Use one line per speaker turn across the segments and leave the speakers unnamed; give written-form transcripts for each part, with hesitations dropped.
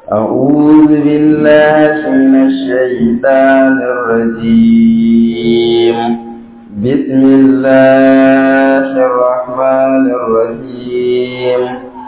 أعوذ بالله من الشيطان الرجيم. بسم الله الرحمن الرحيم.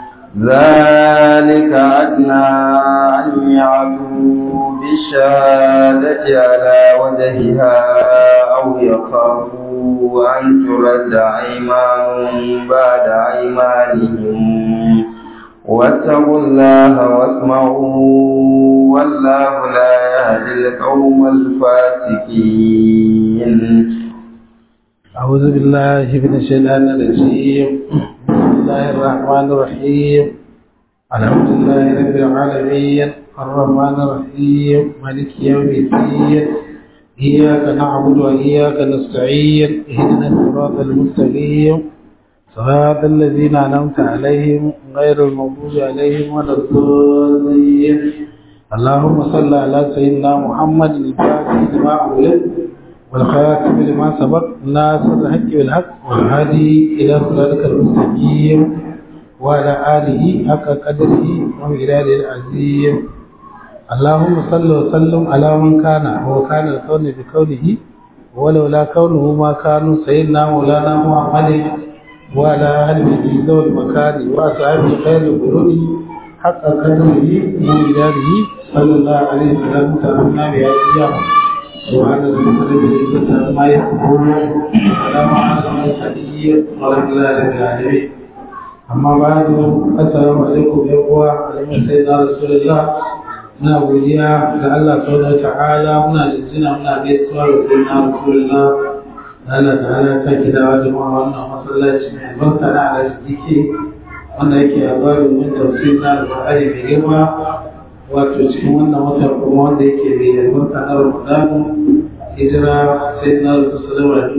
ذلك أدنى أن يعتوا بالشهادة على وجهها أو يخافوا أن ترد أيمان بعد أيمانهم واتقوا الله واسمعوا والله لا يهدي القوم الفاسقين.
أعوذ بالله من الشيطان الرجيم. بسم الله الرحمن الرحيم. الحمد لله رب العالمين الرحمن الرحيم مالك يوم الدين. إياك نعبد وإياك نستعين. اهدنا الصراط المستقيم صراط الذين أنعمت عليهم غير المغضوب عليهم ولا الضالين. اللهم صل على سيدنا محمد الفاتح لما أغلق والخاتم لما سبق ناصر الحق بالحق والهادي إلى صراطك المستقيم وعلى آله حق قدره ومقداره العظيم. اللهم صل وسلم على من كان وكان الكون بكونه ولولا كونه ما كانوا سيدنا مولانا محمد وعلى آله ذوي المكان وأصحابه خير القرون حق قدره ومقداره صلى الله عليه وسلم. تأمنا بأيام سبحان ربك رب العزة عما يصفون وسلام على المرسلين والحمد لله رب العالمين. أما بعد السلام عليكم يا أخوة على سيدنا رسول الله. muna godiya ga Allah subhanahu wata'ala, muna jinjina muna gaisuwa ga sayyidina rasulullah. Allah ta'ala ta kidawa jama'a wannan masallaci mai albarka na arziki wanda yake a bayan mun tafsir na Al-Qur'ani mai girma, wato cikin wannan wata kuma wanda yake mai albarka na Ramadan. Hijira sayyidina rasulullah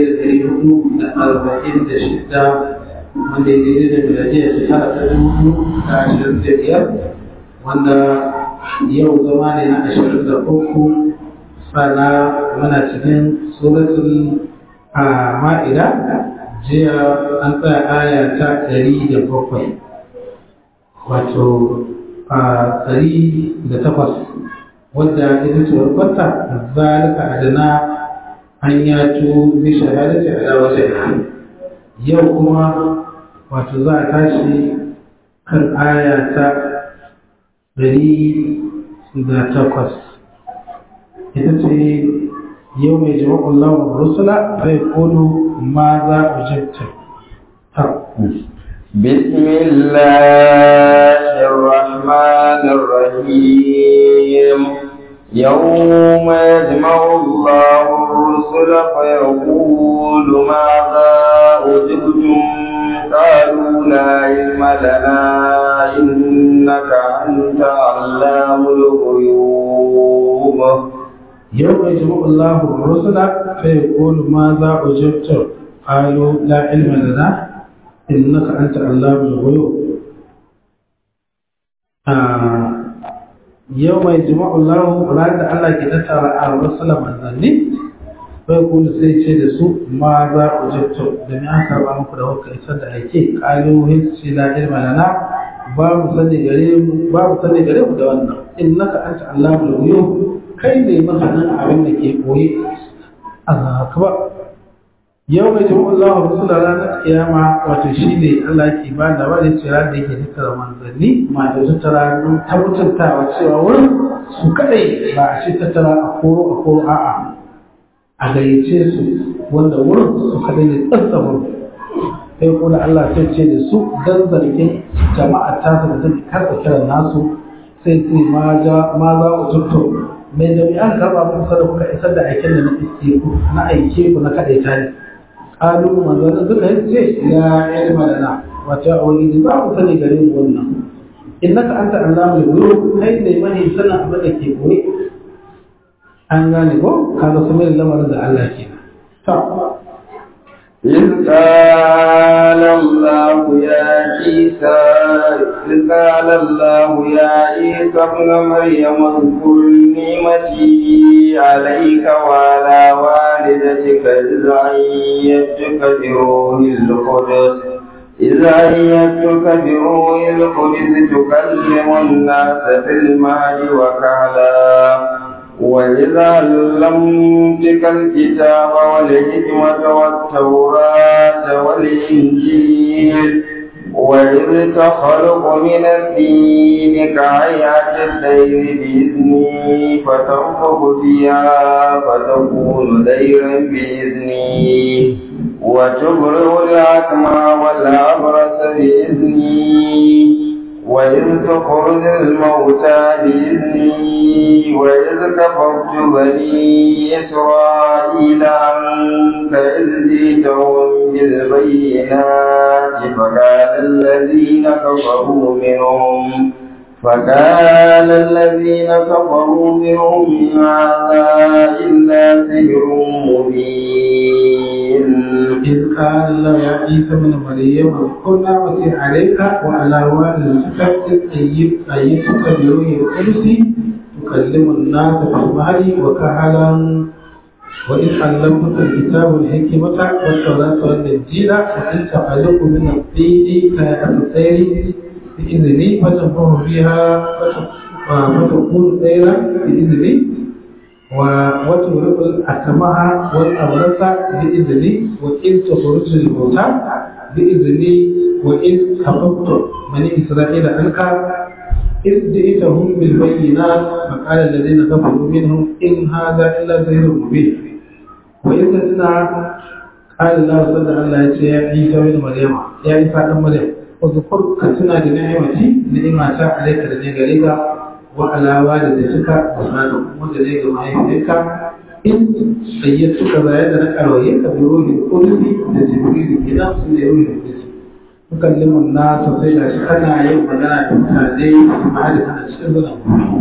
1446 wanda ya daidai da miladiya shekara ta 2025 wanda yau zama ne na 23 sana muna cikin suratul Ma'ida. Jiya an tsaya aya ta 107 wato 108 wadda ita ce warkwata zalika adana an yatu bi shahadati ala wajhiha. Yau kuma wato za a tashi kan aya ta 108 ita ce yau mai jama'un lawan rusula zai kodo ma za a jabta ta.
Bismillahirrahmanirrahim. يوم يجمع الله الرسل فيقول ماذا أجبتم قالوا لا علم لنا إنك أنت علام الغيوب.
يوم يجمع الله الرسل فيقول ماذا أجبتم قالوا لا علم لنا إنك أنت علام الغيوب. يوم يجمع الله راد الله كتاب الرسل منزلني فيقول سيدي لسوء ماذا أجبتم لم يأخر عنك لهوك إسد أيكي قالوا هنسي لا علم لنا باب سني قريب دوانا إنك أنت علام الغيوب. kai ne masanin abin da ke koyi a akbar. Yau mai jama'a Allah wa rasula ranar kiyama wato shi ne Allah ke ba da wani cewa da yake tattara manzanni masu tattara ta mutuntawa cewa wurin su kadai ba a ce tattara a koro a'a a gayyace su wanda wurin su kadai ne tsantsamin. Sai kuma Allah sai ce da su dan zargin jama'a ta da take karɓa kiran nasu sai ce ma za ku tutto mai jami'an karɓa muku sada kuka isar da aikin da na aike ku na kaɗaita ne. Ƙalu manzannin suka yi ce ya ilma lana wata a wani ba ku sani gare mu wannan. Innaka anta allamul ghuyub, kai ne mani sanin abin da ke koyi. An gane ko kaga su mai lamarin da Allah ke. Ta
إذ قال الله يا عيسى ابن مريم اذكر نعمتي عليك وعلى والدتك إذ أيدتك بروح القدس إذا أيدتك بروح القدس تكلم الناس في المهد وكهلا وإذا علمتك الكتاب والحكمة والتوراة والإنجيل وإذ تخلق من الدين كهيئة الطير بإذني فتنفخ فيها فتكون طيرا بإذني وتبرئ الأكمى والأبرص بإذني وإذ تخرج الموتى بإذني وإذ كفرت بني إسرائيل عنك إذ جئتهم بالبينات فقال الذين كفروا منهم هذا إلا سحر مبين.
إذ قال الله يا عيسى ابن مريم اذكر نعمتي عليك وعلى والدتك إذ أيدتك بروح القدس تكلم الناس في المهد وكهلا وإذ علمتك الكتاب والحكمة والتوراة والإنجيل وإذ تخلق من الطين كهيئة الطير بإذني فتنفخ فيها فتكون طيرا بإذني وتبرئ الأكمى والأبرص بإذني وإذ تخرج الموتى بإذني وإذ كفرت بني إسرائيل عنك إذ جئتهم بالبينات فقال الذين كفروا منهم إن هذا إلا سحر مبين. وإذ قال الله صلى الله عليه وسلم يا عيسى ابن مريم يا عيسى ابن مريم اذكر كتنا بنعمتي نعمة عليك لنجريك وعلى والدتك وصالح وجليك معينك إن أيدتك بيادنا أرويك بروح القدس لجبريل كده سنة روح القدس تكلم الناس وسيلا شكنا يوم لنا تمتازي معالي سنة شكرا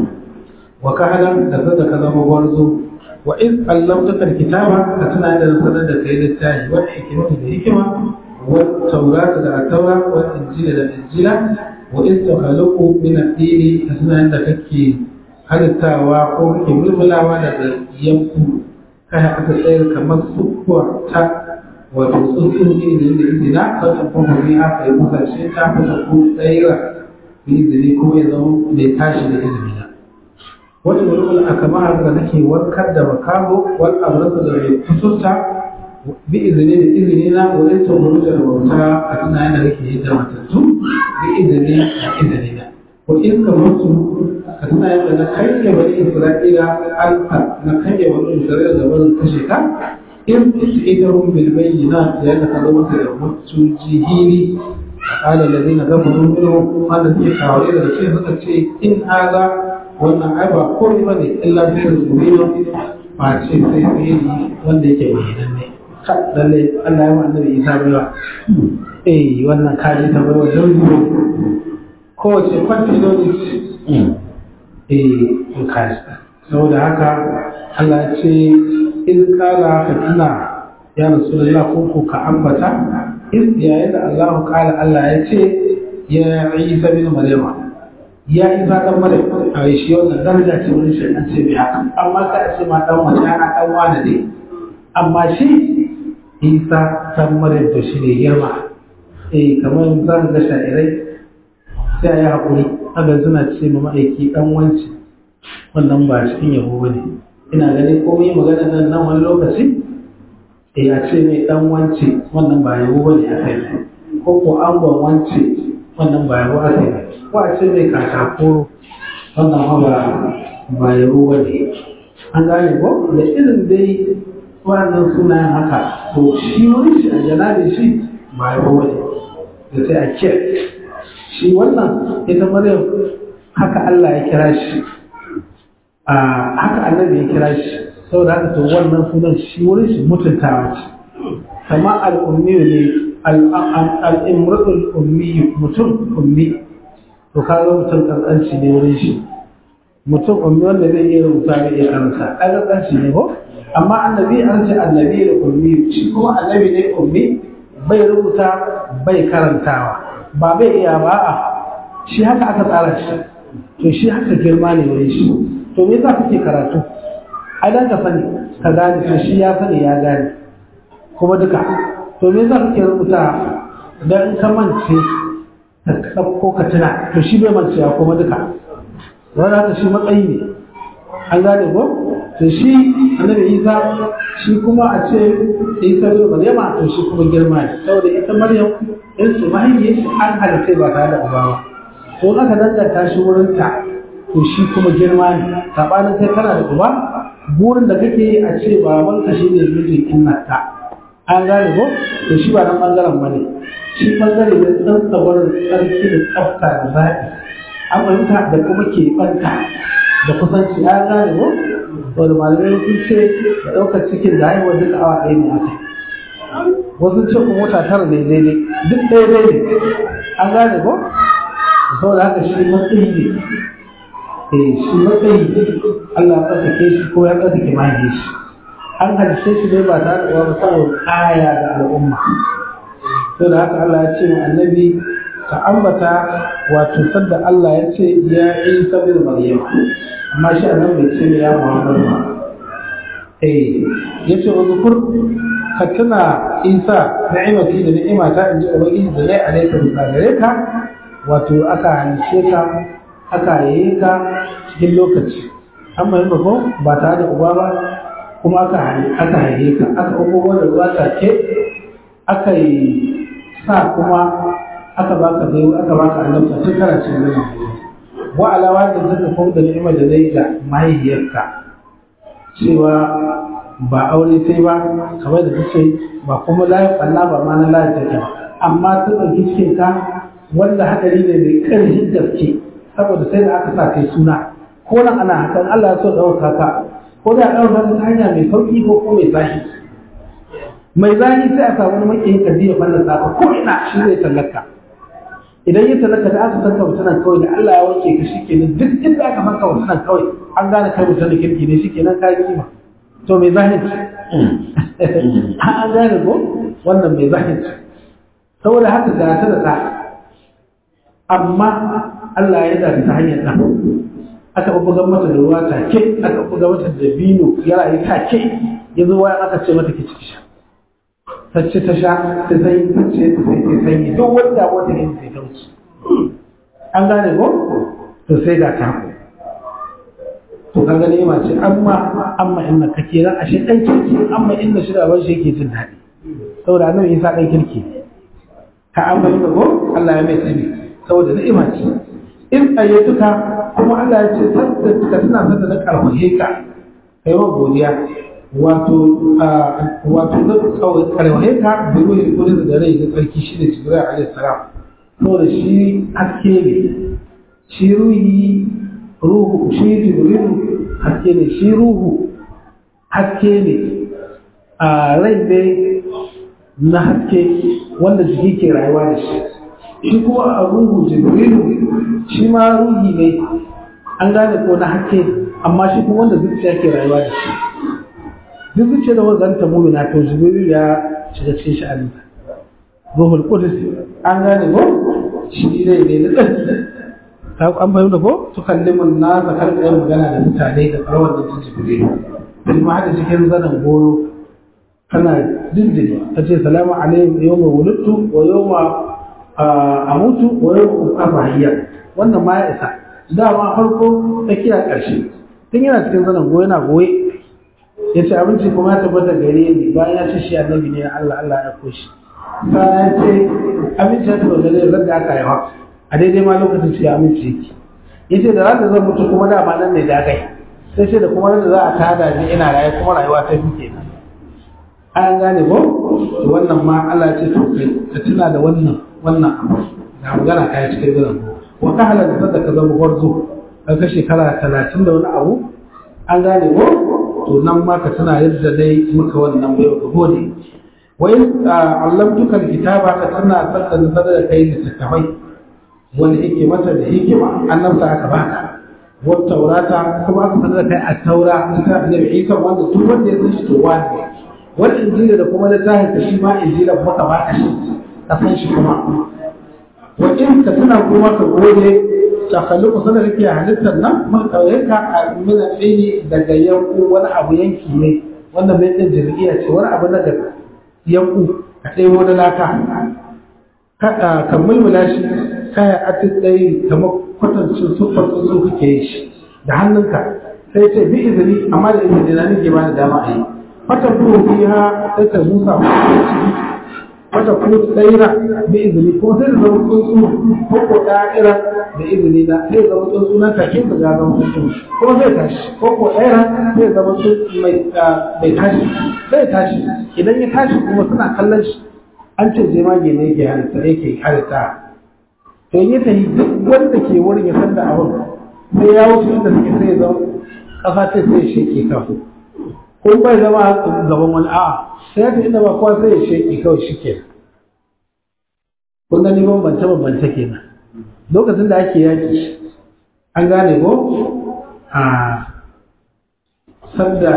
وكهلا لفظك ذا مبارزو وإذ علمتك الكتابة كتنا إلى سنة كيد التاهي والحكمة بالحكمة والتوراة التوراة والإنجيل الإنجيل وإذ تخلقوا من الدين كتنا عندك كي halittawa ko kake mulmulawa daga yanku kai aka tsayar kamar sukuwa ta wato tsuntsun ne da izina wata kuma ne aka yi musashe ta fita ko tsayira da izini ko ya zama mai tashi da izini na wata mulmula aka ma'ar da nake warkar da makaho wal abrasa da mai kusurta bi izini da izini na wajen tumuru da bauta a tunayen da nake yi da matattu bi izini da izini na ko in ka mutu ka tuna yadda na karya bani isra'ila alka na karya bani isra'ila da barin kashe ka in ijidahum bil bayyinat ya da kazo masa da hujjoji hili qala alladhina kafaru minhum wanda suke kawai da ce suka ce in haza wannan ai ba komai bane illa sai rubino ba ce sai wanda yake bayyanan ne lalle Allah ya wa annabi Isa baiwa wannan kaji ta baiwa don kowace kwantiloni in kasta saboda haka Allah ce in kala ka tuna ya rasulullah ko ka ambata in yayin da Allah kala Allah ya ce ya Isa bin Maryama ya Isa dan Maryam a shi wannan daraja ce wurin shi an ce bi haka amma ka ce ma dan mace ana dan wani ne amma shi Isa dan Maryam to shi ne girma kamar zan ga sha'irai sai ya haƙuri haka suna ce ma ma'aiki ɗan wanci wannan ba cikin yabo ba ne ina ganin komai magana nan wani lokaci a ce mai ɗan wanci wannan ba yabo ba ne a kai ko ko angon wanci wannan ba yabo a kai ko a ce mai katakoro wannan ba yabo ba ne an gane ko da irin dai wannan sunayen haka to shi wani shi a janabe shi ba yabo ba ne da sai a kiyar shi wannan ita Maryam haka Allah ya kira shi haka annabi ya kira shi saboda haka to wannan sunan shi wurin shi mutuntawa ce kama al-ummi ne al-imrul ummi mutum ummi to kaga mutum kankanci ne wurin shi mutum ummi wanda zai iya rubuta bai iya karanta ai kankanci ne ko amma annabi an ce annabi da ummi shi kuma annabi ne ummi bai rubuta bai karantawa ba bai iya ba a shi haka aka tsara shi to shi haka girma ne wurin shi to me yasa kake karatu ai dan ka sani ka gane to shi ya sani ya gane kuma duka to me yasa kake rubuta dan in ka mance ka ɗauko ka tuna to shi bai mance ya kuma duka wanda haka shi matsayi ne an gane ko to shi annabi Isa shi kuma a ce Isa da Maryama to shi kuma girma ne saboda ita Maryam in su mahaifiyar shi an halitta ba tare da uba ba to aka danganta shi wurin ta to shi kuma girma ne sabanin kai kana da uba burin da kake a ce babanka shine mijin innata an gane ko to shi ba nan bangaren bane shi bangare ne tsantsawar tsarki da tsafta da zaɓi an fahimta da kuma ke ɓanta da kusanci an gane ko wanda malamai sun ce da ɗaukar cikin da haihuwa duka awa ɗaya ne aka wasu ce kuma wata tara ne daidai duk ɗaya ne an gane ko saboda haka shi matsayi ne shi matsayi Allah ya tsarkake shi ko ya tsarkake mahaifin shi an halitta shi ne ba tare da wani saboda aya ga al'umma to da haka Allah ya ce wa annabi ka ambata wato sadda Allah ya ce ya Isa bin Maryam amma shi annabi bai ce ya Muhammad ba yace wa zukur ka tuna Isa ni'imati da ni'imata inji ubangiji da zai alaika bisa gare ka wato aka halice ka aka yi ka cikin lokaci amma yin ko ba tare da uba ba kuma aka haife ka aka ugo da ruwa take aka yi sa kuma aka baka dai aka baka annabta tun kana cikin nan wa alawa da zaka kawo da ni'imar da zai da mahaifiyarka cewa ba aure sai ba kamar da kace ba kuma layin Allah ba ma na layin take ba amma ta dauki cikin ka wanda hadari ne mai karfin gaske saboda sai da aka sa kai suna ko nan ana hakan Allah ya so dauka ka ko da dauka ta hanya mai sauki ko mai zahi mai zahi sai a samu makiyin ka biya fallasa ka ko ina shi zai tallaka idan ya tallaka da aka saka mutunan kawai da Allah ya wanke ka shikenan duk inda aka saka mutunan kawai an gane kai mutunan kirki ne shikenan ka yi kima to mai zahi an gane ko wannan mai zahi saboda haka da ta da ta amma Allah ya da ta hanyar ta aka buga mata da ruwa take aka buga mata da bino ya rayu take yanzu waya aka ce mata ki ciki sha ta ce ta sha ta sai ta ce ta sai ta sai duk wanda wata ne sai ta wuce an gane ko to sai ga ta to kaga ne ma ce amma inna kake ran ashe dan kirki amma inna shi da ban shi yake jin daɗi saboda annabi Isa dan kirki ka amma inda ko Allah ya mai tsini saboda ni'ima ce in ayyatuka kuma Allah ya ce sadda ka tana sadda na karfafe ka kai wa godiya wato na karfafe ka da ruhi ko da rai da tsarki shi da Jibril alaihi salam saboda shi haske ne shi ruhu shi Jibril haske ne shi ruhu haske ne a rai ne na haske wanda jiki ke rayuwa da shi shi kuma a ruhu Jibrilu shi ma ruhi ne an gane ko na hakke amma shi kuma wanda zuciya ke rayuwa da shi duk zuciya da wanda ta mumina to Jibrilu ya shiga cikin sha'anin ruhul qudus an gane ko shi ne da tsarki ta an bayyana ko to kallimun nasa kan kai magana da mutane da karawar da Jibrilu kuma hada cikin zanan goyo kana dindini kace salamu alaikum yawma wulidtu wa yawma a mutu wa yau kafa hayya wannan ma ya isa dama farko tsakiya ƙarshe tun yana cikin zanen goye na goye ya ce abinci kuma ya tabbata gare ni bayan ya ce shi annabi ne Allah ya koshi bayan ya ce abinci ya tabbata gare ni da aka haifa a daidai ma lokacin shi aminci yake ya ce da ranar zan mutu kuma dama nan ne da gai sai ce da kuma da za a tada ni ina raye kuma rayuwa ta fi kenan an gane ko wannan ma Allah ce to kai ka tuna da wannan abu da magana kai cikin gidan wa ka halaka sadda ka zama gwarzo ka shekara 30 da wani abu an gane ko to nan ma ka tuna yadda dai muka wannan bai ka gode wa in allamtuka alkitaba ka tuna sadda da kai littafai wanda yake mata da hikima annabta aka baka wa taurata kuma aka sanar da kai a taura ta annabi Isa wanda duk wanda ya san shi to wani wal injila da kuma littafin ka shi ma injila kuma ka baka shi ka san shi kuma wa in ka tuna kuma ka gode ta khaliqu sanar yake halittar nan mun kauye ka min alini daga yanku wani abu yanki ne wanda bai din jirgiya ce wani abu na daga yanku ka dai wani laka ka mulmula shi kaya atin ɗaya kamar kwatancin siffar tsuntsu kake yi shi da hannunka sai ce bi izini amma da izini na nake ba da dama a yi fata kuma fiha sai ka musa ciki fata kuma tsaira bi izini kuma sai da zama tsuntsu ko ɗa'ira da izini na sai zama tsuntsu nan take da ya zama tsuntsu kuma zai tashi ko ɗa'ira sai zama tsuntsu mai tashi zai tashi idan ya tashi kuma suna kallon shi an ce jemage ne yake halitta to yi ta yi duk wanda ke wurin ya san da abin sai ya wuce inda suke sai zama ƙasa ce sai ya sheke kawai ko bai zama gaban wani a'a sai ya ta inda ba kowa sai ya sheke kawai shi ke kun gani bambance kenan lokacin da ake yaki an gane ko a sanda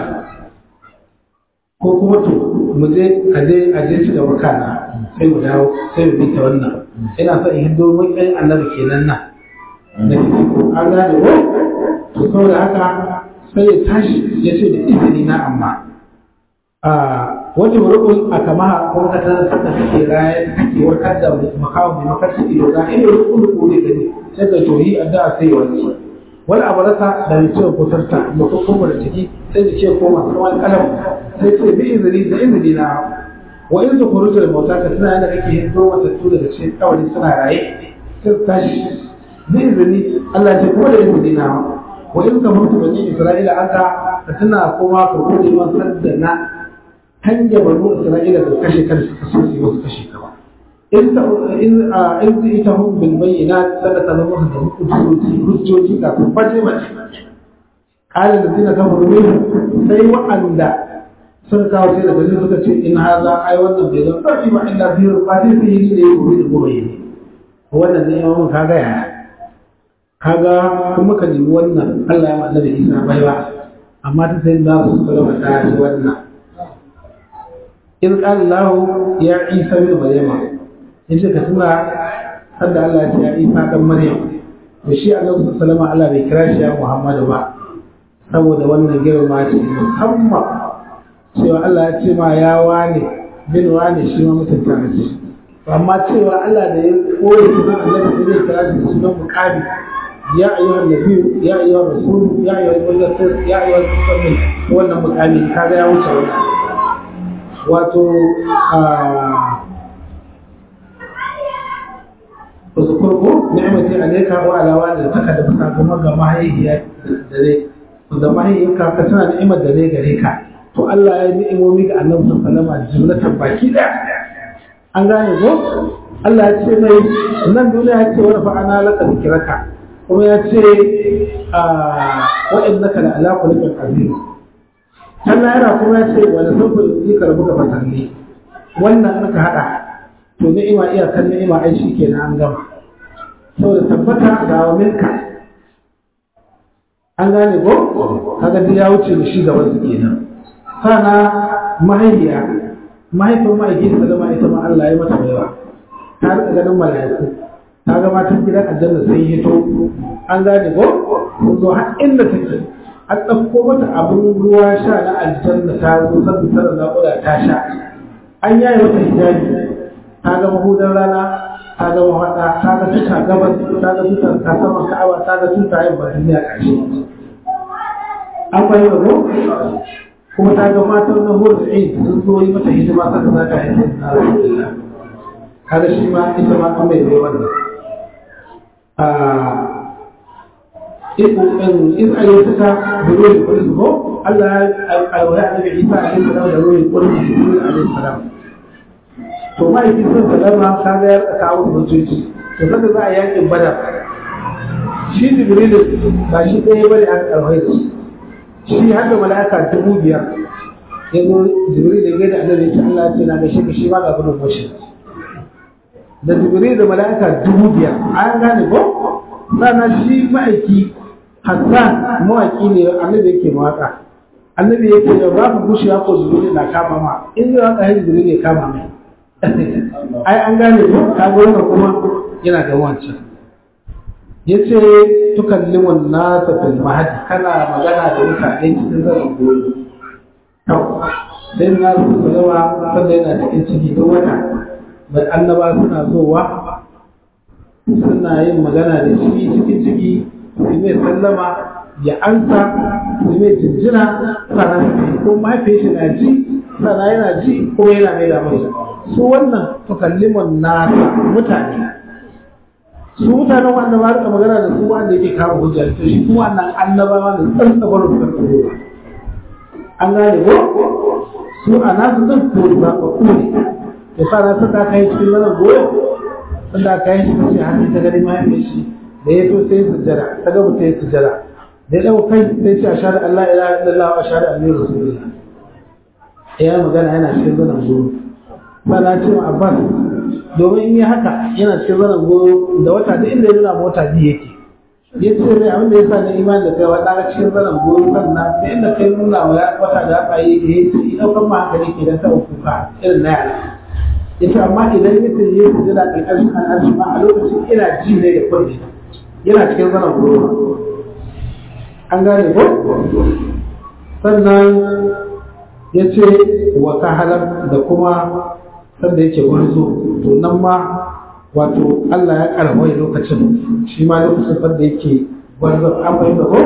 ko kuma to mu je aje ci gaba kana sai mu dawo sai mu bi ta wannan ina so in hiddo mun kai annabi kenan nan da ko an gane ko to saboda haka sai ya tashi ya ce da izini na amma wani rukun a kama kuma ka tana sanda kake raye kake warkar da makawo mai makarci ido ga ina rukun ne gani sai ka tohi addu'a sai wani wani abu rasa da ya ce kusurta da kuma da ciki sai da ce koma sai wani kalam sai ce bi izini da izini na wa in su kurutu da mota ka suna yana kake yin zuwa matattu daga cikin kawai suna raye sai su tashi bi izini Allah ce kuma da izini na wa in ka mutu bani Isra'ila aka ka tuna kuma ka gode man da na hanya bani Isra'ila da kashe kan suka so su wasu kashe ka ba in ita hun bil bayyinat sada ta zama da hujjoji kafin baje mace kalin da zina kan rumin sai wa'anda sun kawo sai daga jin suka ce in haza ai wannan bai zan sarki ba illa biyar ba sai su yi ne ya gobe da gobe ne wannan ne yawan kaga ya kaga kuma ka nemi wannan Allah ya annabi Isa baiwa amma ta sai da su sallama ta ji wannan in qala Allah ya Isa bin Maryama yace ka tuna sanda Allah ya ce ya Isa dan Maryam to shi Allah sallallahu Allah bai kira shi ya Muhammadu ba saboda wannan girma ce musamman cewa Allah ya ce ma ya wane bin wane shi ma mutunta ne amma cewa Allah da ya koyi sunan Allah da zai kira shi sunan muqami ya ayyuhan nabi ya ayyuhan rasul ya ayyuhan mudaththir ya ayyuhan muzammil wannan muqami kaga ya wuce wannan wato uzkurku ni'mati alayka wa ala walidika da baka kuma ga mahaifiya da dai da mahaifiyarka ka tana ni'imar da zai gare ka to Allah ya yi ni'imomi ga Annabi sallallahu alaihi wasallam jumlatan baki da an gane ko Allah ya ce mai nan duniya ya ce wa fa'ana laka zikraka kuma ya ce wa innaka la ala khuluqin azim Allah yana kuma ya ce wa la sawfa yuzika rabbuka fasalli wannan aka hada to ni'ima iyakan ni'ima ai shikenan an gama saboda tabbata da minka an gane ko kaga duk ya wuce da shi gaban su kenan sana mahaifiya mahaifin ma'aikin salama ita ma Allah ya mata baiwa ta rika ganin mala'iku ta ga matan gidan aljanna sai hito an gane ko sun zo har inda take an ɗauko mata abin ruwa sha na aljanna ta zo sabbin sanar naƙuda ta sha an yaye mata hijabi ta ga mahudan rana ta ga mahaɗa ta ga tuta gabas ta ga tuta ta sama ka'aba ta ga tuta yin ba duniya ƙarshe an fahimta ko kuma ta ga matan na hurda aid sun zo yi mata hidima saka za ta haifar na rasulullah kada shi ma ita ma an mai zai wannan in a yi suka da ruhin kudus ko Allah ya alwaya annabi Isa alaihi salam da ruhin kudus da ruhin alaihi salam to ma'aikin sun salama ka ga ya kawo hujjoji to saka za a yakin badar shi jibril ba shi ɗaya bane aka alwaya da shi har da mala'ika 5,000 ya zo jibril da gaida annabi ta Allah ce na gaishe ka shi ma ga gudun goshi da jibril da mala'ika 5,000 an gane ko sannan shi ma'aiki Hassan mawaki ne annabi yake mawaka annabi yake da ba ku gushi ya ko jibril na kama ma in zai waka hin jibril ya kama mai ai an gane ko ka ga wannan kuma yana da wancan yace tukallimun nasa fil mahdi kana magana da mutane cikin zaman goyo to sai na sallama sanda yana cikin ciki da wata bai annaba suna zowa suna yin magana da shi cikin ciki su mai sallama ya ansa su mai jinjina sannan ko mahaifiyar shi na ji sannan yana ji ko yana mai da masa su wannan tukalliman nasa mutane su mutanen wanda ba rika magana da su wanda yake kawo hujja to shi kuma wannan annabawa da tsantsabar da tsoro an gane ko su a nasu zan kori ba ba kuma da fara sun da aka yi cikin wannan goyo sun da aka yi shi ta ce hannun ta gani mahaifin shi da ya to sai sujjada ta gaba ta yi sujjada da ya ɗau kai sai ce a shahada Allah ila illallah wa shahada annabi rasulullah ya magana yana cikin zanen goyo ba na ce wa Abbas domin in yi haka yana cikin zanen goyo da wata da inda ya nuna mota biyu yake ya ce mai abin da ya sa na imani da kai wata cikin zanen goyo sannan da inda kai nuna wa wata da aka yi ya ce ɗaukan ma hankali ke don taɓa kuka irin na yara ya ce amma idan ya ce ya fi jira ƙarƙashin al'arshi ma a lokacin ina ji ne da kwanci yana cikin zanen goyo an gane ko sannan ya ce wa kahalar da kuma sanda yake gwarzo to nan ma wato Allah ya karwai lokacin shi ma lokacin sanda yake gwarzo an bai da ko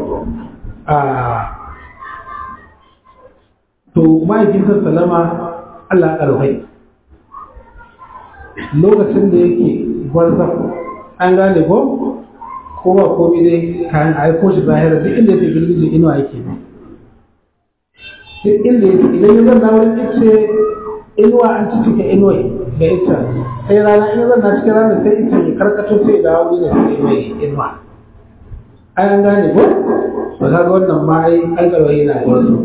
to ma'aikin sallama Allah ya karwai lokacin da yake gwarzo an gane ko ba komai dai kayan aiko shi zahira duk inda yake girgije inuwa yake ne duk inda yake idan ya zanna wurin ice inuwa an ci cike inuwa ga ita sai rana in zanna cikin rana sai ita ya karkato sai da wuri ne sai mai inuwa ai an gane ko to kaga wannan ma ai alƙalwai yana da wasu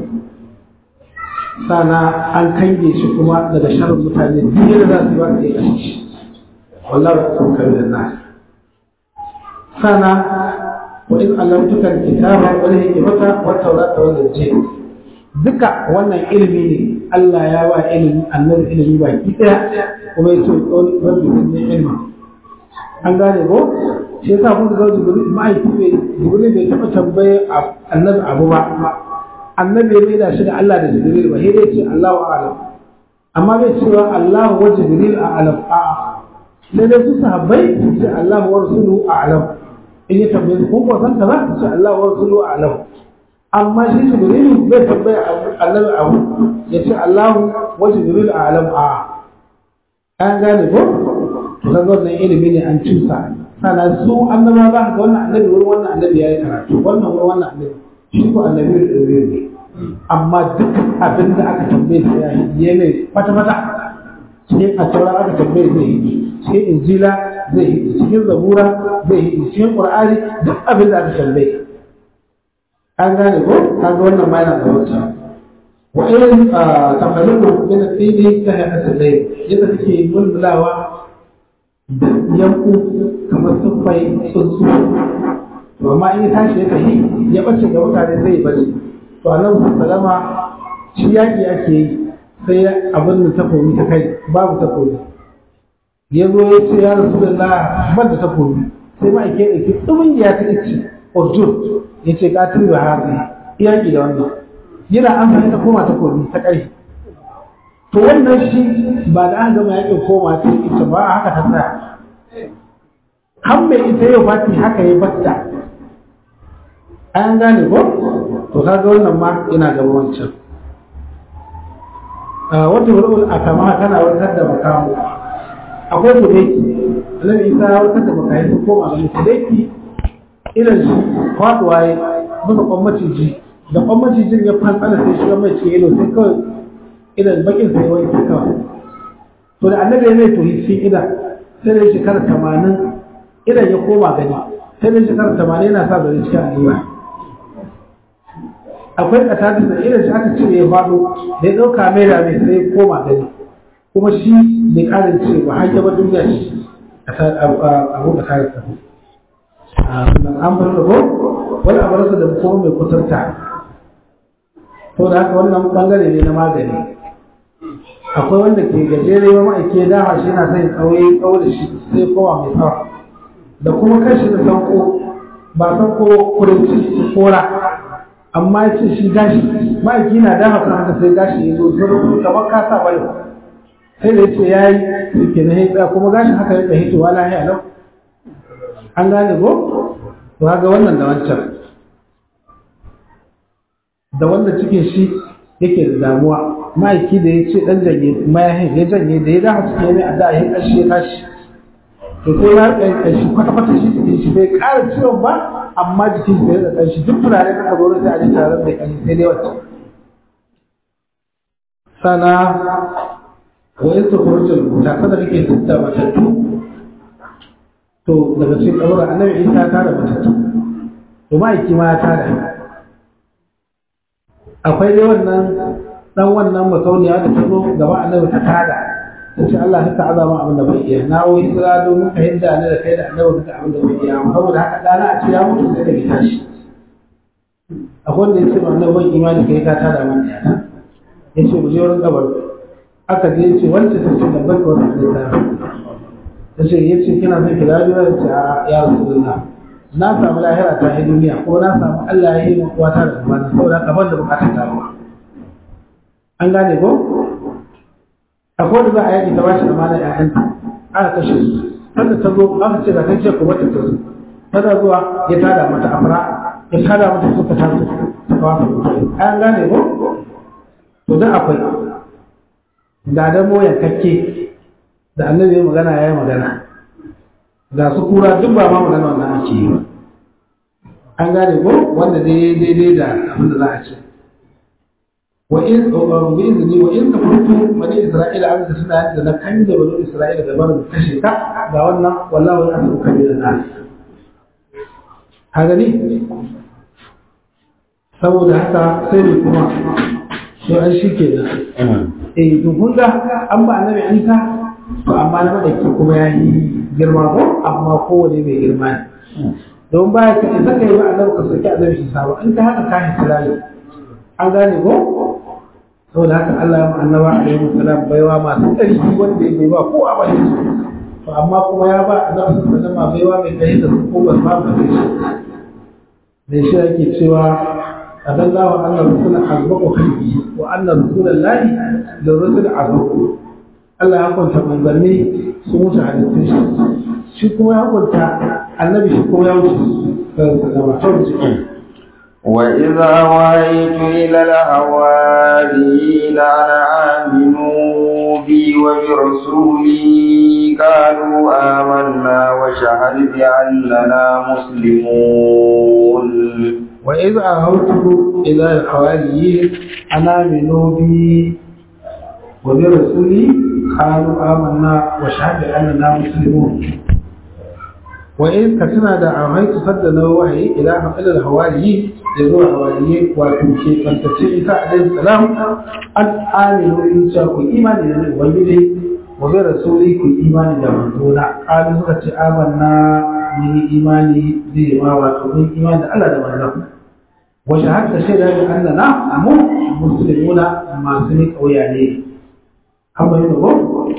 sana an kange shi kuma daga sharrin mutane duk yadda za su yi wa sai kashe shi wallahi sun kai da nasu sana wa in allamtuka alkitaba wal hikmata wat tawrata wal injil duka wannan ilimi ne Allah ya ba ilimi annabi ilimi baki daya kuma yace rabbi zidni ilma an gane ko shi yasa kun ga Jibril bai taba tambaye annabi abu ba annabi ya maida shi da Allah da Jibril ba sai dai ce Allahu a'lam amma bai cewa Allahu wa Jibril a'lam a'a sai dai su sahabbai su ce Allahu wa rasuluhu a'lam in ya tambaye ko ba san kaza su ce Allahu wa rasuluhu a'lam amma shi Jibril bai tambaya annabi abu ya ce Allahu wa Jibril a'lam a'a an gane ko to kaga wannan ilimi ne an cusa sana su annaba ba ga wannan annabi wurin wannan annabi yayi karatu wannan wurin wannan annabi shi ko annabi ne amma duk abin da aka tambaye shi ya yi ne fata sai a taura aka tambaye zai yi sai injila zai yi cikin zabura zai yi cikin qur'ani duk abin da aka tambaye an gane ko kaga wannan ma yana da wata wa irin tafallu min al-fili ta hayata dai yadda take mulmulawa da yanku kamar sufai tsuntsu to amma in ya tashi ya tafi ya bace ga mutane zai bace to annabi sallama shi yaki ake yi sai abin da takobi ta kai babu takobi ya zo ya ce ya rasulullah ban da takobi sai ma ake ɗauki tsumin ya ta ce urjun ya ce katil wa hafi yaki da wannan yana amfani ta koma takobi ta ƙarfi to wannan shi ba da an gama yakin koma ta ita ba haka ta tsaya har mai ita yau fati haka ya batta an gane ko to kaga wannan ma ina gaba wancan wata wurul akama tana warkar da makamu akwai kudeki annabi isa ya warkar da makayi sun koma ga kudeki irin shi faduwa ya buga kwan maciji da kwan macijin ya fantsala sai shi mai ce ido sai kawai idan bakin sai wani kawai to da annabi ya mai tohi cikin idan sai da shekara 80 idan ya koma gani sai da shekara 80 yana sa gari cikin allura akwai ƙasar da irin shi aka cire ya faɗo da ya ɗauka mai da mai sai ya koma gani kuma shi bai ƙarin ce ba har yaba duniya shi abu da kare sa an bar da ko wani abu rasa da kuma mai kuturta to da haka wannan bangare ne na magani akwai wanda ke gajere ma ma'aike dama shi na son tsawo da shi sai kowa mai tsawa da kuma kashi da sanko ba sanko kurinci kora amma ya ce shi gashi ma'aiki na dama kan haka sai gashi ya zo zuru kamar kasa bayo sai da yace yayi suke na hitsa kuma gashin haka ya hito wala ya lau an gane ko to ga wannan da wancan da wanda cikin shi yake da damuwa ma'aiki da ya ce dan janye mayahin ya janye da ya dafa cikin mai adda ya kashi ya tashi to sai ya kai shi kwata kwata shi cikin shi bai ƙara ciwon ba amma jikin shi da kanshi duk turare da zo sai a ji taron da kanshi sai dai wacce sana wa istikhruj al-buta kada kake tutta matattu to daga cikin kabura annabi Isa ta da matattu to ma'aiki ma ya tada akwai dai wannan dan wannan makauniya da ta zo gaba annabi ta tada ta ce Allah ta azama abin da bai iya na wai sira domin ka yadda ne da kai da annabi duka abin da bai iya saboda haka dana a ce ya mutu sai da bai tashi akwai wanda ya ce ma annabi imani kai ka tada mana yana ya ce mu je wurin kabar aka je ya ce wancan ta ce da barka wannan da ta ce ya ce kina son kira biyu ya ce ya rasulullah na samu lahira ta yi duniya ko na samu Allah ya yi wata da zama saboda kamar da bukatar taruwa an gane ko akwai da za a yaki ta bashi amana ƴaƴanta aka kashe su sanda ta zo aka ce ga kai ce kuma ta zo tana zuwa ya tada mata afra ya tada mata suka taso ta kawo mutum an gane ko to dan akwai da da moyan kakke da annabi ya magana yayi magana ga su kura duk ba ma magana wannan ake yi ba an gane ko wanda daidai da abin da za a ce wa in bi izni wa in kafartu bani isra'ila an da suna yadda na kan da bani isra'ila da barin kashe ka ga wannan wallahi ya asu kabila na haka ne saboda haka sai ne kuma to an shi ke da to kun ga an ba annabi Isa to amma na da ke kuma ya yi girma ko amma kowane mai girma ne don baya ka isa kai ba annabi ka soki annabi Isa ba in ka haka ka hisalali an gane ko saboda haka Allah ya annaba alaihi salam baiwa masu ƙarfi wanda ya bai ba ko a bai to amma kuma ya ba annabi sallallahu alaihi wasallam baiwa mai kai da ko ba ba ba shi ne shi yake cewa adallahu anna rasulun azbaqu khalqi wa anna rasulullahi la rasul azbaqu Allah ya kwanta manzanni su mutu a cikin shi kuma ya kwanta annabi shi kuma ya wuce
وإذا وعيت إلى الحواريين أن آمنوا بي وبرسولي قالوا آمنا وشهد بأننا مسلمون
وإذا عهدت إلى الحواريين أن آمنوا بي وبرسولي قالوا آمنا وشهد بأننا مسلمون وإذ كتنا دعوهيت صدنا وحي إلى الحواريين يزور الحواريين وتمشي فانتشي إيسا عليه السلام أن آمنوا إن شاءوا إيمان لنا وبرسولي وبرسولي كل إيمان لمنزونا قالوا سكت آمنا من إيماني ذي ما واتوا من إيمان ألا لمنزونا وشهدت شيئا بأننا مسلمون ما سمك أو يعني هم يقولون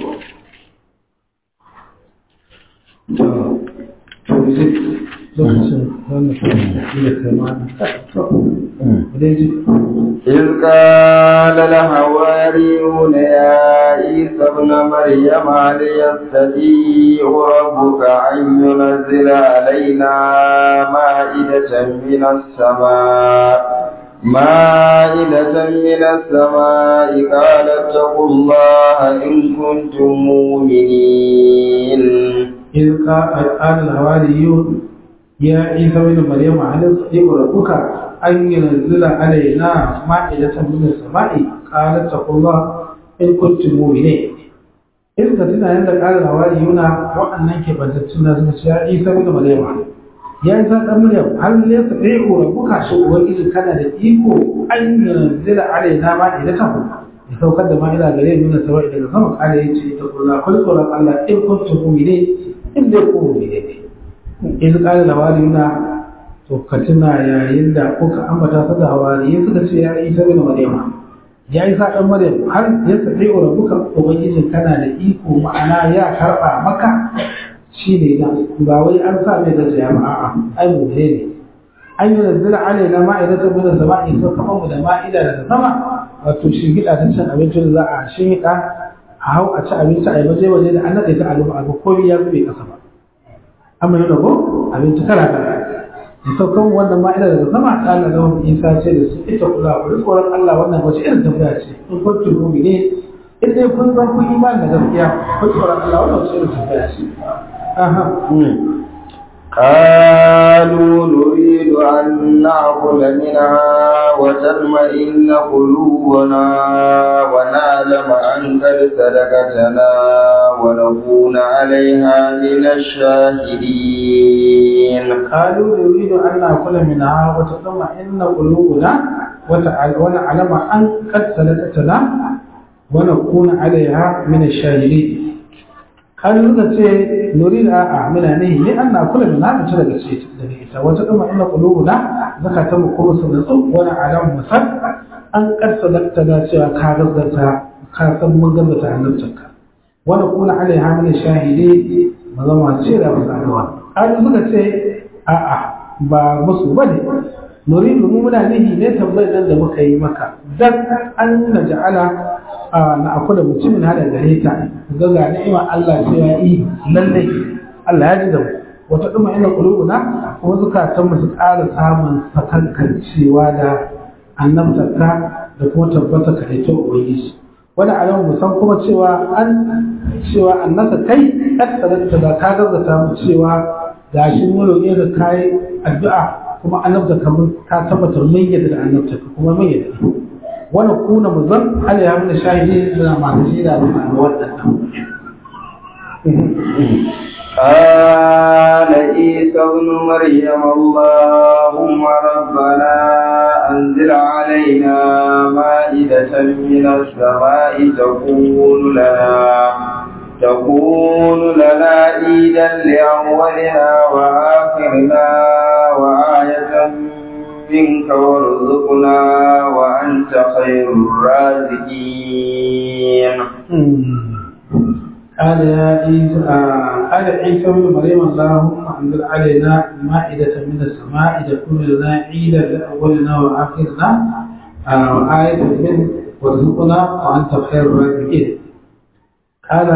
إذ قال الحواريون يا عيسى ابن مريم هل يستطيع ربك أن ينزل علينا مائدة من السماء قال اتقوا الله إن كنتم مؤمنين
إذ قال الحواريون يا عيسى ابن مريم هل يستطيع ربك أن ينزل علينا مائدة من السماء قال اتقوا الله إن كنتم مؤمنين إذ كتنا عند قال الحواريون وأنك بنتنا يا عيسى ابن مريم يا عيسى ابن مريم هل يستطيع ربك شيء وإذا كان لديكم أن ينزل علينا مائدة يسوق الدم إلى غير من السماء إلى السماء قال يجي اتقوا الله قل قل الله إن كنتم مؤمنين إن كنتم مؤمنين إذ قال الحواريون to ka tuna yayin da kuka ambata su da hawariyi suka ce ya Isa bin Maryam ya Isa dan Maryam har ya sai rabbuka ubangijin kana da iko ma'ana ya karba maka shi ne da ba wai an sa mai gajiya ba a'a ai mu ne an yi nazzala alaina ma'idatan min as-sama'i so kamar mu da ma'ida daga sama wato shingida ta cin abincin za a shingida a hau a ci abinci a yi waje da an naɗe ta a ga komai ya zube ƙasa ba amma yana ko abinci kala kala da saukan wannan ma'ida daga sama ta Allah da wani Isa ce da su ita kula ku tsoron Allah wannan wace irin tambaya ce in kun tuno ne in dai kun san kun imani da gaskiya ku tsoron Allah wannan wace irin tambaya ce aha
قالوا نريد أن نأكل منها وتطمئن قلوبنا ونعلم أن قد صدقتنا ونكون عليها من الشاهدين.
قالوا نريد أن نأكل منها وتطمئن قلوبنا ونعلم أن قد صدقتنا ونكون عليها من الشاهدين. قالوا نريد أعملها لأن نأكل منها من شرق الشيء وتطمئن قلوبنا زكاة مقومة نصب ونعلم مثل أن قد صدقتنا سوى كاغزتها خاصم من قبلتها عن نفسك ونكون عليها من الشاهدين مظلمة سيرة بسعدوها قالوا ba musu bane nuridu mu muna nihi ne tambayar da muka yi maka dan an naj'ala na akula mutumin hada gare ta ga ni'ima Allah sai ya yi lalle Allah ya ji da mu wata duma ina qulubuna kuma zukatan mu su ƙara samun sakankancewa da annabtarka da kuma tabbata ka ita ubangiji wani alamu mu san kuma cewa annaka kai kadda da ka gazzata mu cewa gashi mu roƙe da kai addu'a kuma annabta kamar ka tabbatar mun yadda da annabta kuma mun yadda wani kuna mu zan hali ya mun shahidi muna masu shaida da wannan
قال عيسى ابن مريم اللهم ربنا أنزل علينا مائدة من السماء تكون لنا عيدا لأولنا وآخرنا وآية منك وارزقنا وأنت خير الرازقين.
قال عيسى ابن مريم اللهم انزل علينا مائدة من السماء تكون لنا عيدا لأولنا وآخرنا وآية منك وارزقنا وأنت خير الرازقين. قال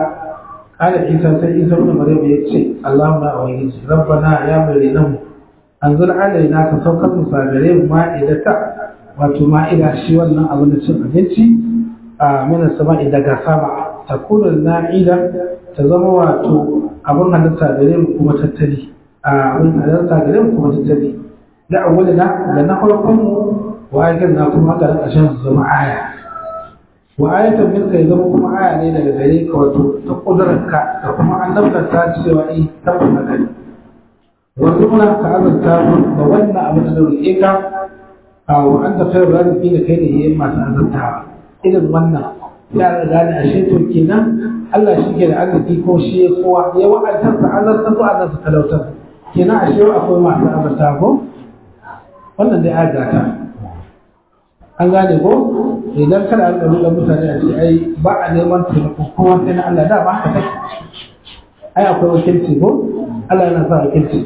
عيسى ابن مريم يقول اللهم أويني ربنا يا مريم أنزل علينا كسوكر مساجرين مائدة وتمائدة شوالنا أبنى سنة من السماء daga sama takunu na'ida ta zama wato abin halitta gare mu kuma tattali abin halitta gare mu kuma tattali da awwalina da na farkon mu wa akhirna kuma haka da ƙarshen su zama aya wa ayatan minka ya zama kuma aya ne daga gare ka wato ta kudurarka da kuma annabta ta cewa tabbata kai wanzu muna ka azurta mu da wannan abin da roƙe ka wa anta khairu raziki da kai ne yayin masu azurtawa irin wannan ya gane ashe to kenan Allah shi ke da arziki ko shi ya kowa ya wa'antar da Allah ta zuwa da talautar kenan ashe akwai masu azurta ko wannan dai aya gata an gane ko idan kada an ɗaru da mutane a ce ai ba a neman taimako kowa sai na Allah da ba haka take ai akwai wakilci ko Allah yana sa wakilci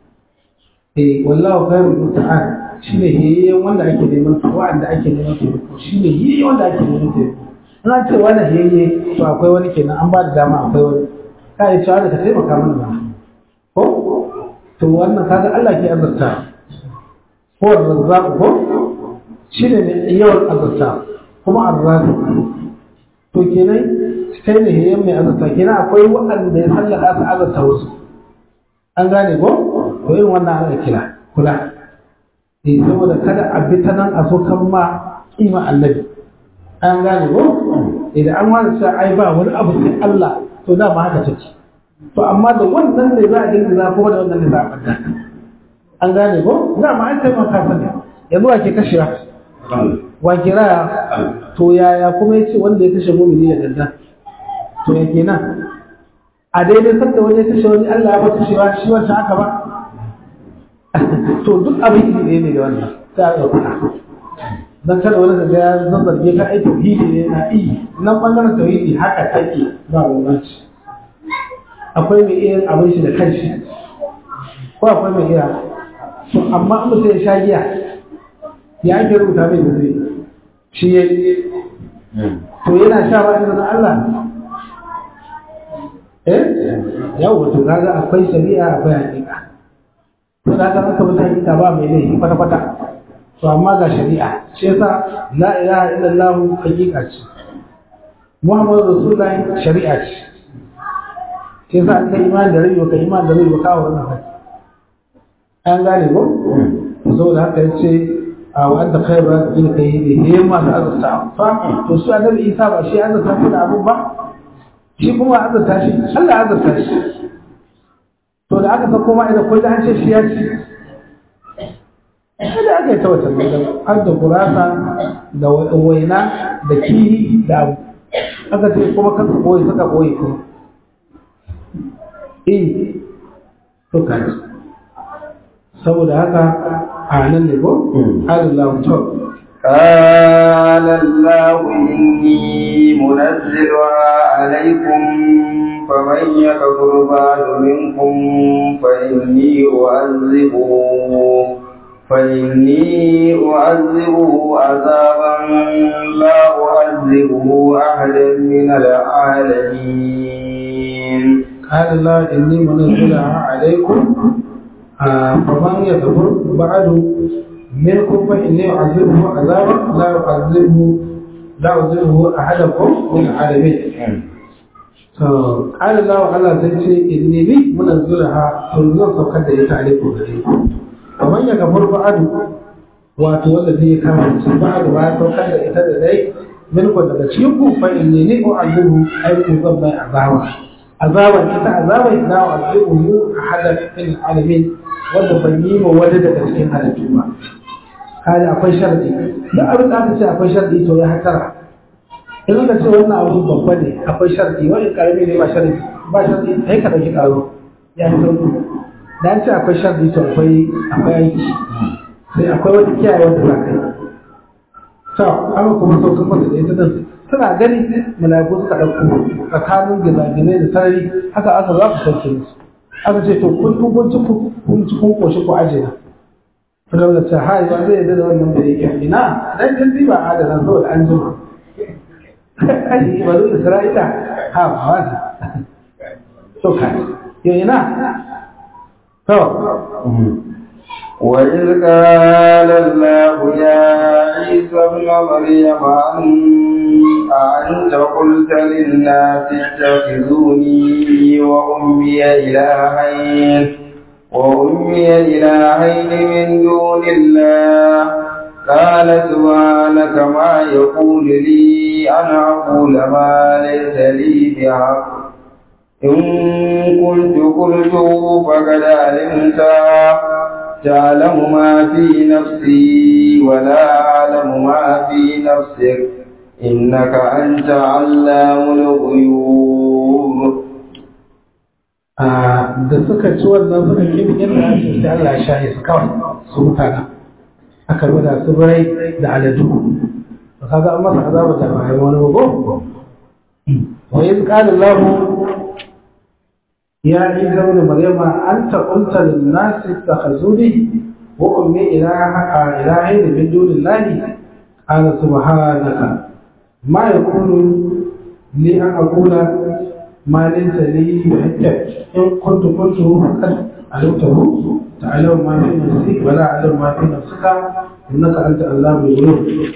wallahu khairul musta'an shine hiyayyen wanda ake neman sa wanda ake neman taimako shine hiyayyen wanda ake neman taimako in an ce wani hiyayye to akwai wani kenan an ba da dama akwai wani ka yi cewa da ka taimaka mana ba ko to wannan kaga Allah ke azurta ko razzaq ko shine ne yawan azurta kuma arzazu to kenan sai ne hiyayyen mai azurta kenan akwai wanda ya sallaka su azurta wasu an gane ko to irin wannan ana kira kula saboda kada a bi ta nan a so kan ma kima annabi an gane ko idan an wani cewa ai ba wani abu sai Allah to da ba haka take to amma da wannan ne za a dinga za kuma da wannan ne za a fada an gane ko za ma an taimaka sani yanzu ake kashewa wa kiraya to yaya kuma yace wanda ya kashe mu'mini da dandan to ya kenan a daidai sanda wani ya kashe wani Allah ya ba kashewa shi wancan haka ba to duk abin da ne da wannan sai a faɗa dan kada wani da ya zazzarge ka ai tauhidi ne na nan bangaren tauhidi haka take ba bambanci akwai mai iya abin shi da kanshi ko akwai mai iya to amma in mutum ya sha giya ya ake rubuta mai da zai shi ya to yana sha ba izinin Allah yawa to kaga akwai shari'a akwai hakika to da kan aka mutu hakika ba mai laifi kwata kwata to amma ga shari'a shi yasa la ilaha illallah hakika ce Muhammadu Rasulullahi shari'a ce shi yasa an kai iman da rai ka iman da rai ka kawo wannan haƙi an gane ko saboda haka yace a wanda kai ba in kai ne ma da azurta fa to su annabi Isa ba shi azurta shi da abun ba shi kuma azurta shi Allah azurta shi to da aka sako ma idan kullum an ce shi ya ci kada aka yi ta wata har da gurasa da waina da kihi da abu aka ce kuma kasa koyi suka koyi kuma to kaji saboda haka a nan ne ko Allah to
قال الله إني منزلها عليكم فمن يكفر بعد منكم فإني أعذبه عذابا لا أعذبه أحدا من العالمين.
قال الله إني منزلها عليكم فمن يكفر بعد منكم فإني أعذبه عذابا لا أعذبه أحدكم من العالمين. قال الله على ذلك إني لي منزلها تنزل سوكت عليكم ومن يكفر بعد والذي كان بعد ما سوكت إليه منكم daga cikin ku fa inni li u'adhibu ayku zabba azaban ita azaban ila u'adhibu ahadan min alamin wanda ban yi wa wani daga cikin halittu ba kaji akwai sharadi duk abin da aka ce akwai sharadi to ya hatara in ka ce wannan abu babba ne akwai sharadi wani karami ne ba sharadi sai ka dauki karo ya yi sauki dan ce akwai sharadi to akwai aiki sai akwai wata kiyaye wanda za ka yi to amma kuma saukan masa da ita din suna gani mala'iku suka dauko tsakanin gizagizai da sarari haka aka za ku sauke musu aka ce to kun koshi ku aje na saboda ta hai ba zai yadda da wannan da yake ina dan tanti ba adana saboda an jima ai ba da Isra'ila ha ba wani to kai yo ina to
وإذ قال الله يا عيسى ابن مريم أأنت قلت للناس اتخذوني وأمي إلهين من دون الله قال سبحانك ما يقول لي أن أقول ما ليس لي بحق إن كنت قلته فقد علمته تعلم ما في نفسي ولا أعلم ما في نفسك إنك أنت علام الغيوب.
da suka ci wannan suka kimi yadda ake da Allah ya shahi su kawai su mutana aka rubuta su birai da aladu to kaga an masa azaba da bayan wani bago wa iz qala Allah ya Isa ibn Maryam anta qulta lin nas ittakhazuni wa ummi ilahin min dunillahi qala subhanaka ma yakunu li an aqula ما ليس لي بحجة إن كنت قلته فقد علمته تعلم ما في نفسي ولا أعلم ما في نفسك إنك أنت علام الغيوب.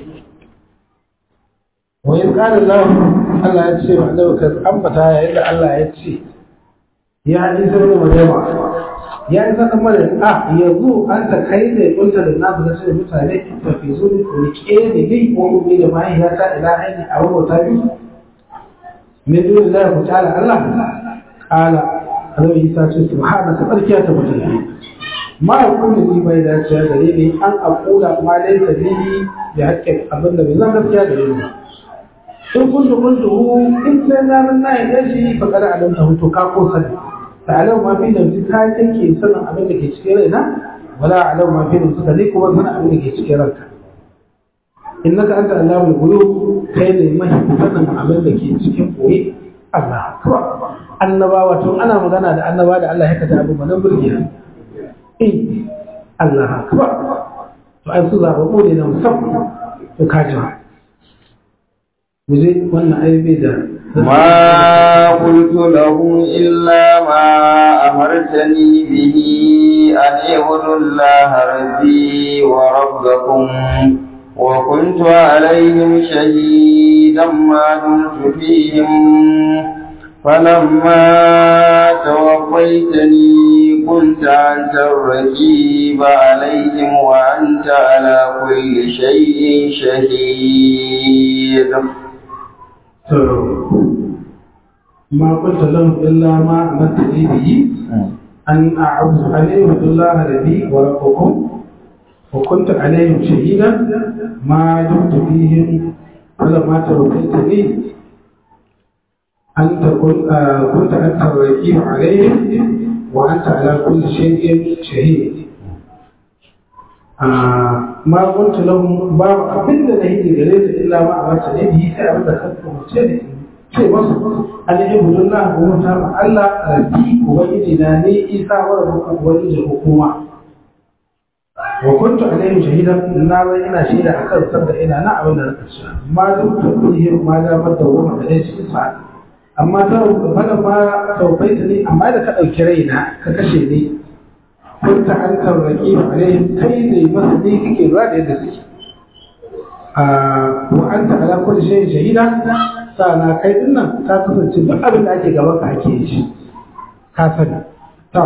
وإذ قال الله الله يتشي وحده كأنبتها إلا الله يتشي يا عيسى ابن مريم يا عيسى ابن مريم يزو أنت كيف قلت للناس نفسي مثالي تفيزوني ولكيني لي وأمي لما هي إلهين أو تابعي من دون الله تعالى الله قال النبي عيسى سبحانك تركيا تبتلي ما يكون لي بين دليلي أن أقول ما ليس لي بحقك أبدا بالله تركيا دليلي إن كنت قلته إن سيدنا من الله يجي فقد علمته تكاكو سنة تعلم ما في نفسك كي سنة أبدا كي تشكيرنا ولا أعلم ما في نفسك ليك وسنة أبدا كي تشكيرك إنك أنت علام الغيوب kai ne mahi sanin abin da ke cikin koyi Allah akbar annabawa tun ana magana da annaba da Allah ya kata abu manan burgiya Allah akbar to ai su zaba ko ne na musamman to kaji muje wannan aibe da
ما قلت لهم إلا ما أمرتني به أن اعبدوا الله ربي وربكم وكنت عليهم شهيدا ما دمت فيهم فلما توفيتني كنت أنت الرقيب عليهم وأنت على كل شيء شهيد.
ما قلت لهم إلا ما أمرتني به أن أعبد الله ربي وربكم وكنت عليهم شهيدا ما دمت فيهم فلما توفيتني كنت أنت الرقيب عليهم وأنت على كل شيء شهيد. ما قلت لهم باب أبدا نهيني قليل إلا ما أمرتني به سأبدا خلقه مجتني شيء مصر أن يعبد الله ومتابع الله ربي وبيننا لي إيسا وربكم ولي الحكومة وكنت عليهم شهيدا النار إنا شهيدا أكثر صدق إنا نعمل الأشياء ما دمت فيهم ما دامت دوما عليه إسعاد أما فلما توفيتني أما إذا كأكرينا ككشيني كنت أنت الرقيب عليهم كيدي مثلي كي رادي دسي وأنت على كل شيء شهيدا sana kai din nan ka kasance duk abin da ake gaban ka ake yi ka sani to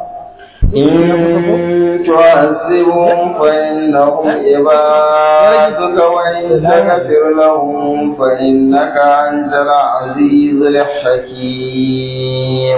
in tu'azzibhum fa innahum ibaduka wa in taghfir lahum fa innaka antal azizul hakim.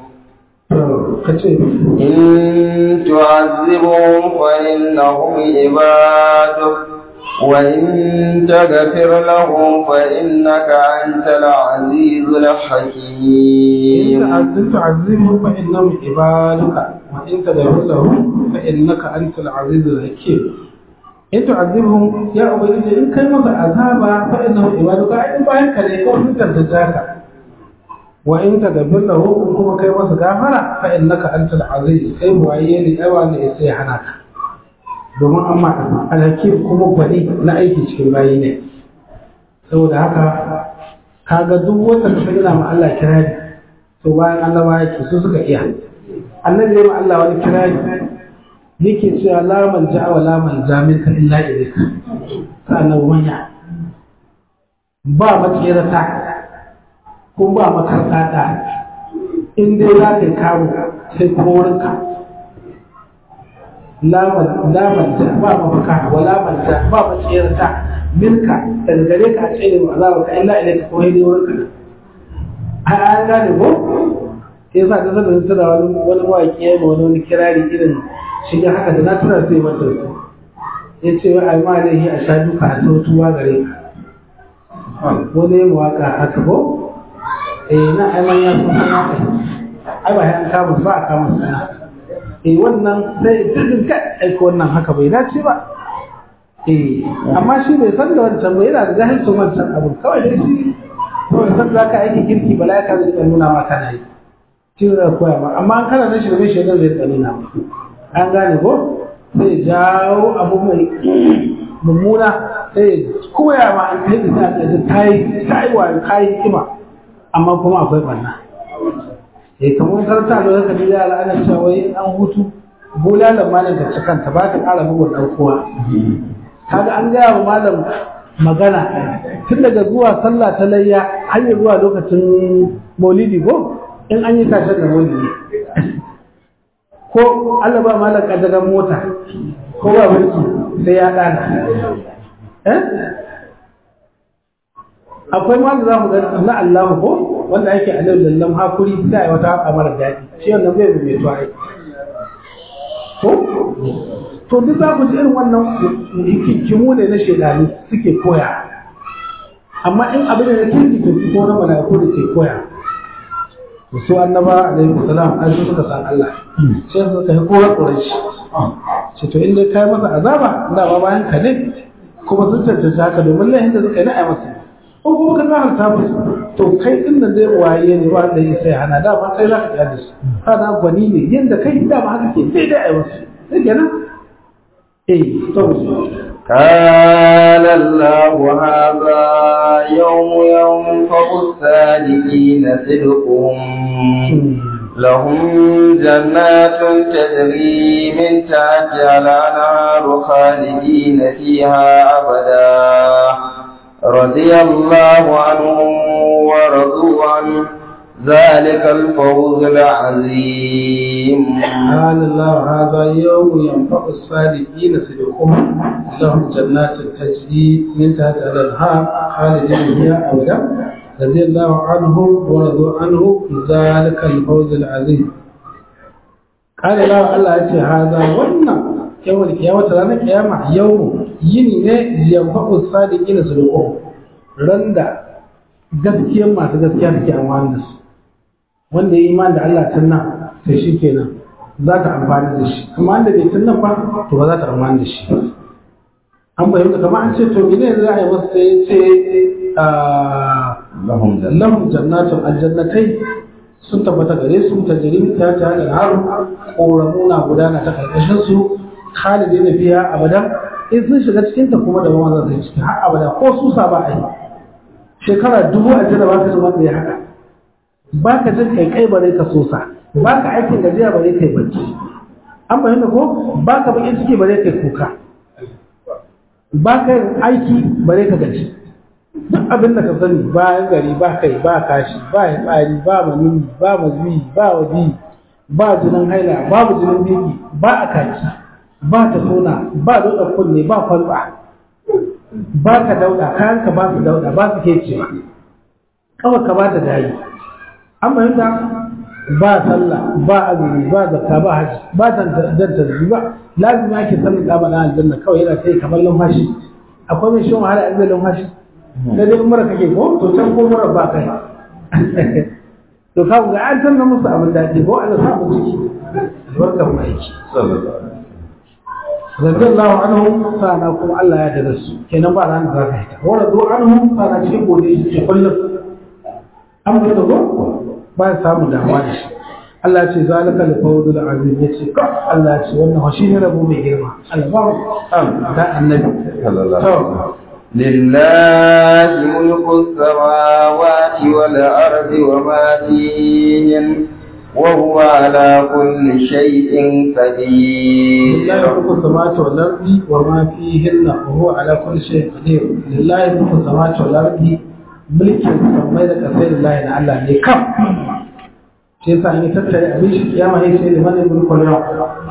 in tu'azzibhum fa innahum ibaduka وإن تغفر لهم فإنك أنت العزيز الحكيم.
إن تعذبهم فإنهم عبادك وإن تغفر لهم فإنك أنت العزيز الحكيم. إن تعذبهم يا عبيدي إن كلمة عذابا فإنهم عبادك أي بايك لك وإن تنتجاك وإن تغفر لهم كما كلمة غافرة فإنك أنت العزيز أي معيني أوان إسيحناك domin amma alhakim kuma gwani na aiki cikin bayi ne saboda haka kaga duk wanda ka gina ma Allah kirari to bayan Allah yake su suka iya annabi ya ma Allah wani kirari yake cewa la man ja'a wa la man jaminka illa ilayka kana wanya ba matsirata kun ba makarkata in dai za ka kawo sai kuma wurinka lamanta ba mafaka wa lamanta ba matsayarta minka daga gare ka a tsaye da azaba ka illa ilai ka kawai ne wurinka an gane ko ya sa ta zama ta da wani mawaƙi ya ma wani kirari irin shiga haka da na tuna sai mata su ya ce wa ai ma laihi a sha duka a sautuwa gare ka wani ya mawaƙa haka ko na ai man ya sun sana ai ba ya an kama ba a kama sana wannan sai dukkan ka aiko wannan haka bai dace ba amma shi bai san da wancan bai yana da jahilcin wancan abu kawai dai shi kawai san za ka aiki kirki bala ka zai nuna ma kana yi shi zai koya ma amma an kana na shi da mai shaidan zai nuna ma an gane ko sai jawo abu mai mummuna sai koya ma an yi da ta yi wa kayi kima amma kuma akwai banna kamar karta da zaka ji yara ana cewa wai an hutu bulalan malam ka cikanta ba ka ƙara bugun ɗan kowa kaga an gaya wa malam magana tun daga zuwa sallah ta layya har ya zuwa lokacin maulidi ko in an yi tashin da maulidi ko Allah ba malam kadagan mota ko ba mulki sai ya ɗana akwai ma da za mu ga na Allah ko wanda ake alau lallam hakuri sai wata haka mara daɗi shi wannan bai mai tuwa ai ko to duk za ku ji irin wannan hikimu ne na shedani suke koya amma in abin da kirki to ko na malaiku da ke koya su annaba alaihi salam an suka san Allah sai suka yi kowa quraish ce to inda kai masa azaba da ba bayan ka ne kuma sun tantance haka domin lahin da suka yi na ai masa ko kuma ka zaharta musu to kai din da zai waye ne ba da sai hana da ba kai za ka tsaya da su kana gwani ne yanda kai da ba haka ke sai da ai wasu sai kenan to
قال الله هذا يوم ينفع الصادقين صدقهم لهم جنات تجري من تحتها الأنهار خالدين فيها أبدا رضي الله عنهم ورضوا عنه ذلك الفوز العظيم.
قال الله هذا يوم ينفع الصادقين صدقهم لهم جنات تجري من تحتها الأنهار خالدين فيها أبدا رضي الله عنهم ورضوا عنه ذلك الفوز العظيم. قال الله يأتي هذا wannan yawon kiyama ranar kiyama yau yini ne yanfa'u sadiqina sulukum randa gaskiyar masu gaskiya take amfani da su wanda ya iman da Allah tunna to shikenan za ta amfani da shi amma wanda bai tunna ba to ba za ta amfani da shi an bayyana kamar an ce to ne za a yi masa sai ce lahum jannatun aljannatai sun tabbata gare su ta jirin ta ta da haru ƙoramuna gudana ta karkashin su khalidi na biya abada in sun shiga cikin ta kuma da ba za su yi cikin har abada ko su sa ba a yi shekara 1000 aljanna ba ka ji wanda ya haka ba ka jin kai bare ka sosa ba ka aikin gajiya bare kai bacci an bayyana ko ba ka bakin ciki bare kai kuka ba ka aiki bare ka gaji duk abin da ka sani bayan gari ba kai ba kashi ba tsari ba manini ba mazi ba wadi ba jinin haila babu jinin biki ba a kaki ba ta tona ba dole kunne ba kwalba ba ka dauda kayan ka ba su dauda ba su kecewa kawai ka ba ta dayi an bayyana ba sallah ba azumi ba zakka ba haji ba tantar ba lazimi ake sanin da ba na aljanna kawai yana sai kamar lumfashi akwai mai shan wahala a zai lumfashi da dai mura kake ko to can ko mura ba kai to ka ga an san musu abin daɗi ko Allah sa mu ciki barkan mu aiki radiyallahu anhum sana kuma Allah ya dada su kenan ba ran da ka hita wa radu anhum sana cikin gode shi kullum an ga go ba samu damuwa da shi Allah ya ce zalika al-fawzul azim yace ka Allah ya ce wannan shi ne rabu mai girma Allah ba da annabi sallallahu alaihi wasallam
لله ملك السماوات والأرض وما فيهن وهو على كل شيء قدير.
لله ملك السماوات والأرض وما فيهن وهو على كل شيء قدير. لله ملك السماوات والأرض ملك السماوات كثير الله تعالى لكم. شيء ثاني تترى أبيش يا ما هي شيء لمن يقول كل يوم.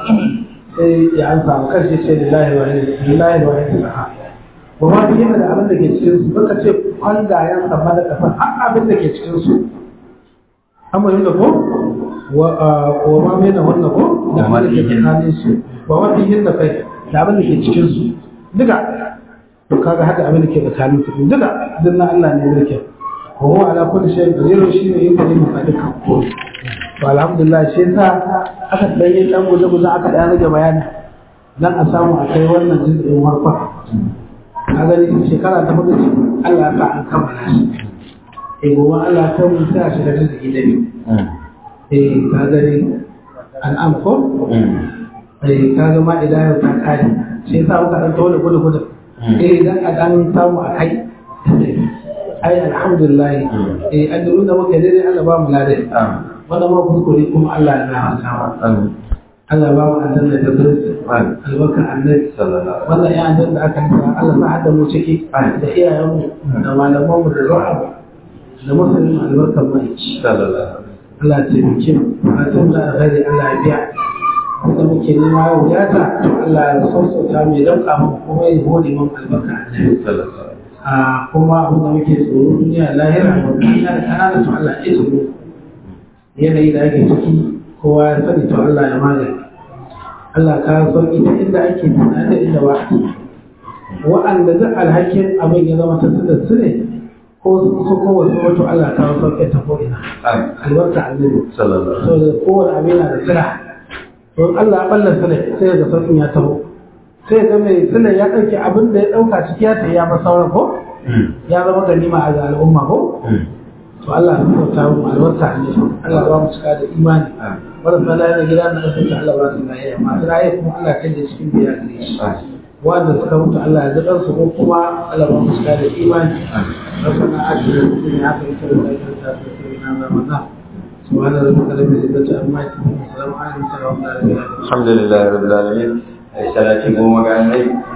شيء يعني سامكر شيء لله الواحد الأحد. ba ma fi yana da abin da ke cikin su suka ce kwangayen sama da ƙasa har abin da ke cikin su an bayan da ko wa ma mai na wannan ko da abin da ke tsakanin su ba ma fi yana kai da abin da ke cikin su duka to kaga haka abin da ke tsakanin su duka din na Allah ne mulkin wa huwa ala kulli shay'in qadir shi ne yake da mafadika ko to alhamdulillah shi yasa aka dan yi dan guje aka dan rage bayani dan a samu a kai wannan jin warfa a gani shekara ta hudu ce Allah ka an kammala shi gobe Allah ta mun sa shi da riziki da biyu ka gani an'am ko ka ga ma idan ta kare shi yasa muka dan tawo da gudu dan a dan samu a kai ai alhamdulillah an da muka dai Allah ba mu ladai wanda ma kuskure kuma Allah ya rahama Allah ba mu aljanna da birni albarka annabi sallallahu wannan ya aljanna aka nuna Allah sa hada mu ciki da iyayenmu da malamanmu da ru'ab da musulmi albarka mai sallallahu Allah ya taimake mu a tun da alheri Allah ya biya kuma muke nema yau ya ta Allah ya sassauta mu ya dauka mu kuma ya hode mu albarka annabi sallallahu kuma abin da muke tsoro duniya lahira mu da kanana to Allah ya tsoro yanayi da ake ciki kowa ya sani to Allah ya magani Allah ka sauki ta inda ake tana da inda ba wa'anda duk alhakin abin ya zama ta da su ne ko su ko wasu wato Allah ka sauke ta ko ina albarka annabi sallallahu alaihi wasallam kowane abin yana da sira don Allah ya ballar sira sai ga saukin ya taho sai ga mai sira ya dauke abin da ya dauka ciki ya ta ya ba sauran ko ya zama ganima a al'umma ko to Allah ya sauta mu albarka annabi Allah ba mu cika da imani wannan fala da gidan na asibiti Allah ba su lafiya masu raye kuma Allah kan da cikin biya gare shi wanda suka mutu Allah ya zaɗar su ko kuma Allah ba mu shiga da imani rabbana atina fid dunya hasanatan wa qina adhaban nar subhana rabbika rabbil izzati amma yasifun wa salamun ala al mursalin walhamdulillahi rabbil alamin
alhamdulillahi rabbil alamin ai salati goma ga annabi